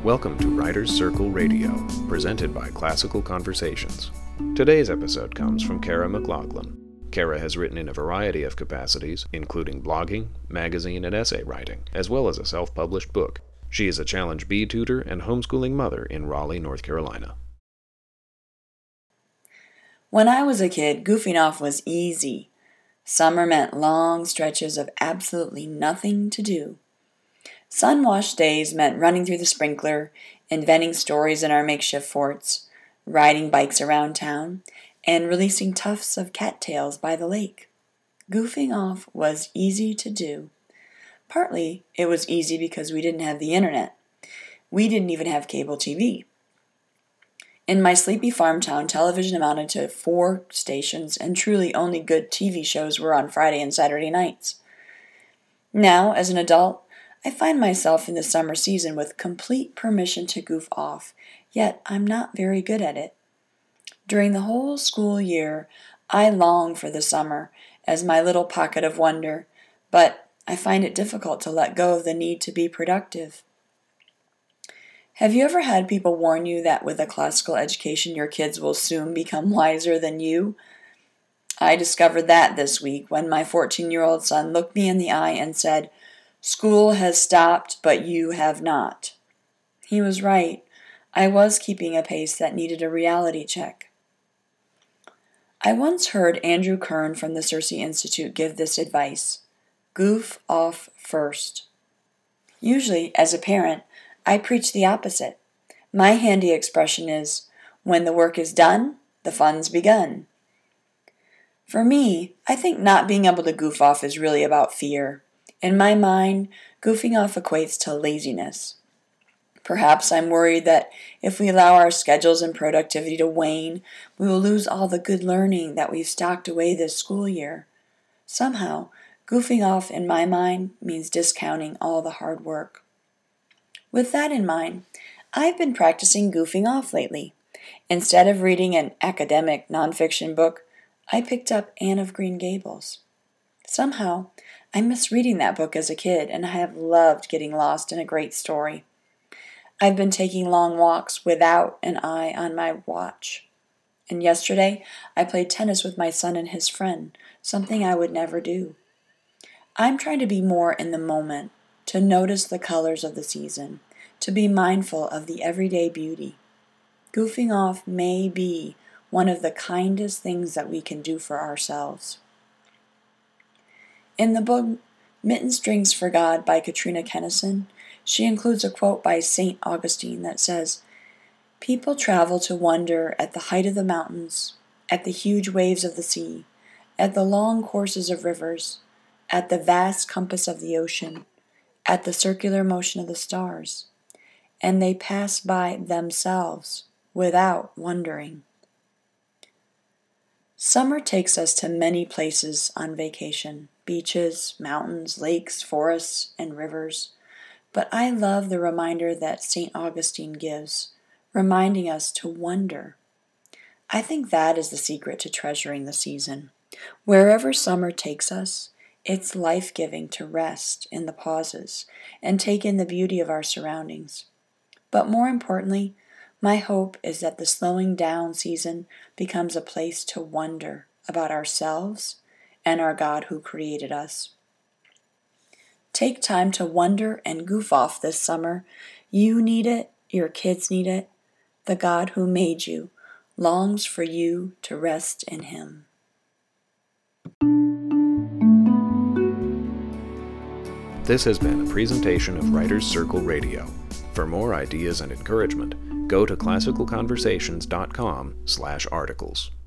Welcome to Writers Circle Radio, presented by Classical Conversations. Today's episode comes from Kara McLaughlin. Kara has written in a variety of capacities, including blogging, magazine, and essay writing, as well as a self-published book. She is a Challenge B tutor and homeschooling mother in Raleigh, North Carolina. When I was a kid, goofing off was easy. Summer meant long stretches of absolutely nothing to do. Sun-washed days meant running through the sprinkler, inventing stories in our makeshift forts, riding bikes around town, and releasing tufts of cattails by the lake. Goofing off was easy to do. Partly, it was easy because we didn't have the internet. We didn't even have cable TV. In my sleepy farm town, television amounted to 4 stations, and truly only good TV shows were on Friday and Saturday nights. Now, as an adult, I find myself in the summer season with complete permission to goof off, yet I'm not very good at it. During the whole school year, I long for the summer as my little pocket of wonder, but I find it difficult to let go of the need to be productive. Have you ever had people warn you that with a classical education your kids will soon become wiser than you? I discovered that this week when my 14-year-old son looked me in the eye and said, "School has stopped, but you have not." He was right. I was keeping a pace that needed a reality check. I once heard Andrew Kern from the Circe Institute give this advice: goof off first. Usually, as a parent, I preach the opposite. My handy expression is, when the work is done, the fun's begun. For me, I think not being able to goof off is really about fear. In my mind, goofing off equates to laziness. Perhaps I'm worried that if we allow our schedules and productivity to wane, we will lose all the good learning that we've stocked away this school year. Somehow, goofing off in my mind means discounting all the hard work. With that in mind, I've been practicing goofing off lately. Instead of reading an academic nonfiction book, I picked up Anne of Green Gables. Somehow, I miss reading that book as a kid, and I have loved getting lost in a great story. I've been taking long walks without an eye on my watch. And yesterday, I played tennis with my son and his friend, something I would never do. I'm trying to be more in the moment, to notice the colors of the season, to be mindful of the everyday beauty. Goofing off may be one of the kindest things that we can do for ourselves. In the book Mitten Strings for God by Katrina Kennison, she includes a quote by St. Augustine that says, "People travel to wonder at the height of the mountains, at the huge waves of the sea, at the long courses of rivers, at the vast compass of the ocean, at the circular motion of the stars, and they pass by themselves without wondering." Summer takes us to many places on vacation: beaches, mountains, lakes, forests, and rivers. But I love the reminder that St. Augustine gives, reminding us to wonder. I think that is the secret to treasuring the season. Wherever summer takes us, it's life-giving to rest in the pauses and take in the beauty of our surroundings. But more importantly, my hope is that the slowing down season becomes a place to wonder about ourselves and our God who created us. Take time to wonder and goof off this summer. You need it, your kids need it. The God who made you longs for you to rest in Him. This has been a presentation of Writers Circle Radio. For more ideas and encouragement, go to classicalconversations.com/articles.